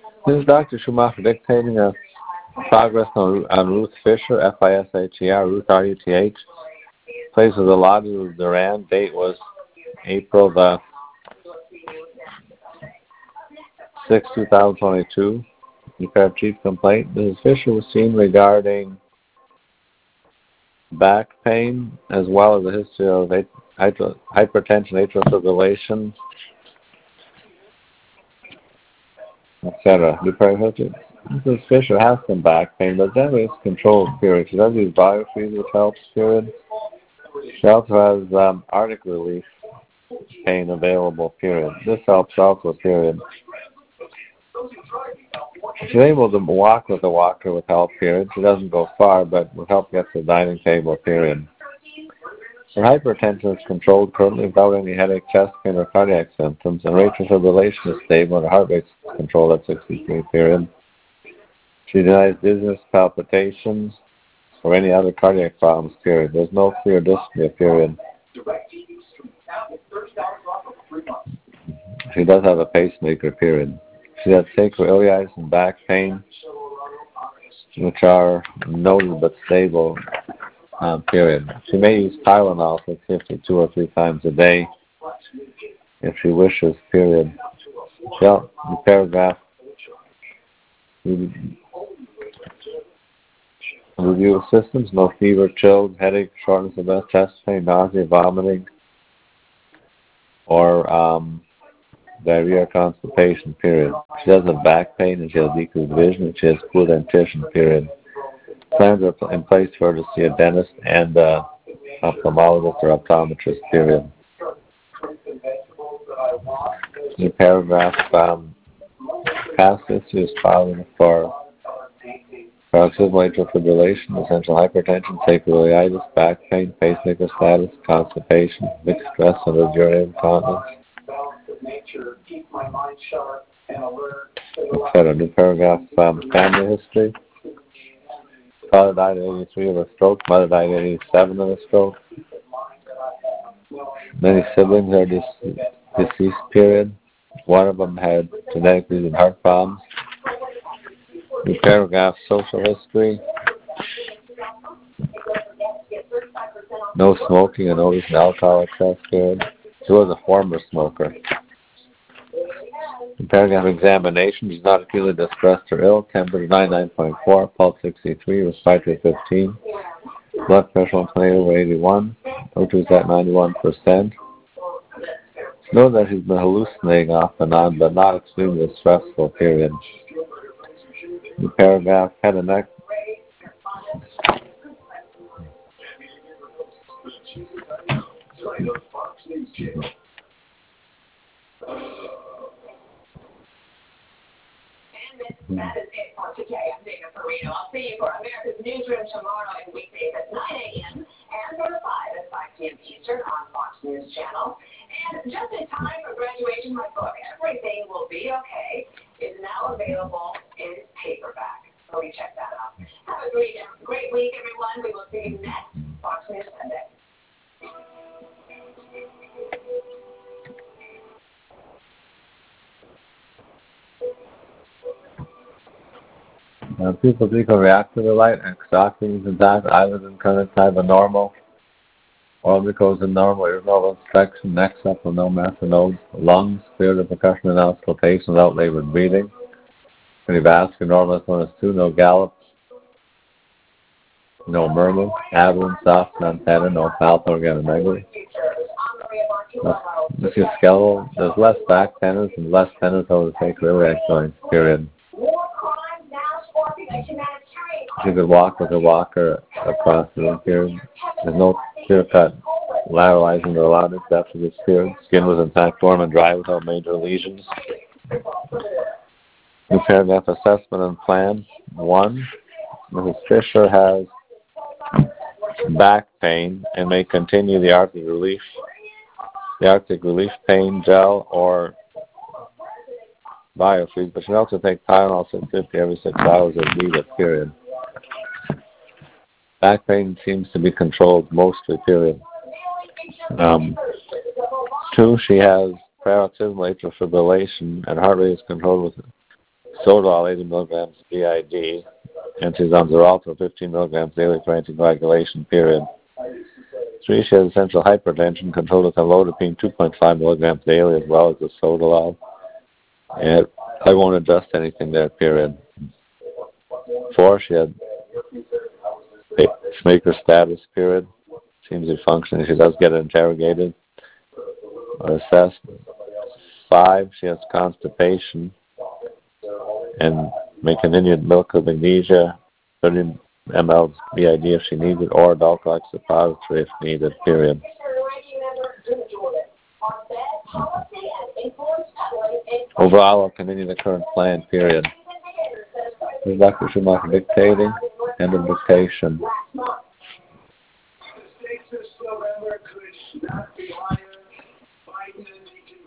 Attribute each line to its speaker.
Speaker 1: This is Dr. Schumacher dictating a progress on Ruth Fisher, Fisher, Ruth RUTH. Place was Aladu Duran. Date was April the 6th, 2022. Prepared chief complaint. Mrs. Fisher was seen regarding back pain as well as a history of hypertension, atrial fibrillation, etc. Mrs. Fisher has some back pain, but generally it's controlled period. She does use biofeed, which helps period. She also has Arctic relief pain available period. This helps also period. She's able to walk with a walker with help period. She doesn't go far, but with help gets to the dining table period. Her hypertension is controlled currently without any headache, chest pain, or cardiac symptoms, and atrial fibrillation is stable and her heart rate is controlled at 63 period. She denies dizziness, palpitations, or any other cardiac problems period. There's no clear dyspnea period. She does have a pacemaker period. She has sacroiliitis and back pain, which are noted but stable period. She may use Tylenol 650 2 or 3 times a day if she wishes, period. The paragraph review of symptoms: no fever, chills, headache, shortness of breath, chest pain, nausea, vomiting, or diarrhea or constipation, period. She does have back pain and she has decreased vision and she has poor dentition, period. Plans are in place for her to see a dentist and ophthalmologist or optometrist, period. The paragraph past history is following for paroxysmal atrial fibrillation, essential hypertension, sacroiliitis, back pain, pacemaker status, constipation, mixed stress, and urinary incontinence, etc. New paragraph, family history. Father died at 83 of a stroke. Mother died at 87 of a stroke. Many siblings are deceased, period. One of them had genetic and heart problems. New paragraph, social history. No smoking and no recent alcohol excess, period. She was a former smoker. In paragraph examination, she's not acutely distressed or ill. Temperature 99.4, pulse 63, respiratory 15, blood pressure 128 over 81, O2 is at 91%. Know that she's been hallucinating off and on, but not extremely stressful, period. In paragraph head and neck.
Speaker 2: That is it for today. I'm Dana Perino. I'll see you for America's Newsroom tomorrow and weekdays at 9 a.m. and for 5 at 5 p.m. Eastern on Fox News Channel. And just in time for graduation, my book, Everything Will Be Okay, is now available in paperback. So you check that out. Have a great week, everyone. We will see you next Fox News Sunday.
Speaker 1: People react to the light, exocrines and that, eyelids and current type are normal. Orbicals are normal, ear nodal inspection, neck supple, no methanodes, lungs, clear to percussion and auscultation without labored breathing. Cardiovascular normal is 1 as 2, no gallops, no murmur, abdomen, soft, non-tender, no palpable organomegaly. Musculoskeletal, there's less back tendons and less tendons over the sacroiliac joints, period. She could walk with a walker across the room, period. There's no clear-cut lateralizing neurologic depth of this period. Skin was intact, warm, and dry without major lesions. New paragraph assessment and plan. 1. Mrs. Fisher has back pain and may continue the Arctic Relief Pain Gel or biofeed, but she can also take Tylenol 650 every 6 hours as needed, period. Back pain seems to be controlled mostly, period. 2, she has paroxysmal atrial fibrillation and heart rate is controlled with Sotalol 80 milligrams BID, and she's on Xarelto 15 milligrams daily for anticoagulation, period. 3, she has essential hypertension, controlled with amlodipine 2.5 milligrams daily as well as the Sotalol. And I won't adjust anything there, period. 4, she had pacemaker status, period. Seems to be functioning. She does get interrogated or assessed. 5, she has constipation and may continue milk of magnesia, 30 ml BID if she needs it, or Dulcolax suppository if needed, period. Overall, I'll continue the current plan, period. This is Dr. Schumacher dictating. End of dictation.